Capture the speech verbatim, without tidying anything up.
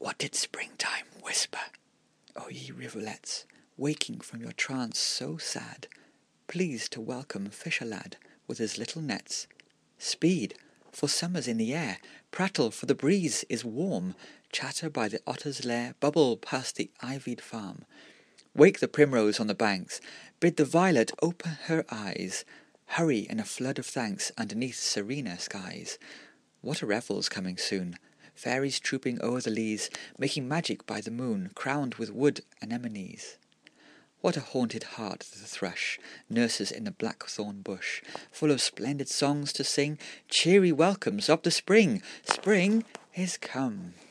What did springtime whisper? O ye rivulets, waking from your trance so sad, pleased to welcome fisher-lad with his little nets. Speed, for summer's in the air, prattle, for the breeze is warm, chatter by the otter's lair, bubble past the ivied farm. Wake the primrose on the banks, bid the violet open her eyes, hurry in a flood of thanks underneath serener skies. What a revel's coming soon! Fairies trooping o'er the leas, making magic by the moon, crowned with wood anemones. What a haunted heart the thrush nurses in the blackthorn bush, full of splendid songs to sing, cheery welcomes of the spring. Spring is come.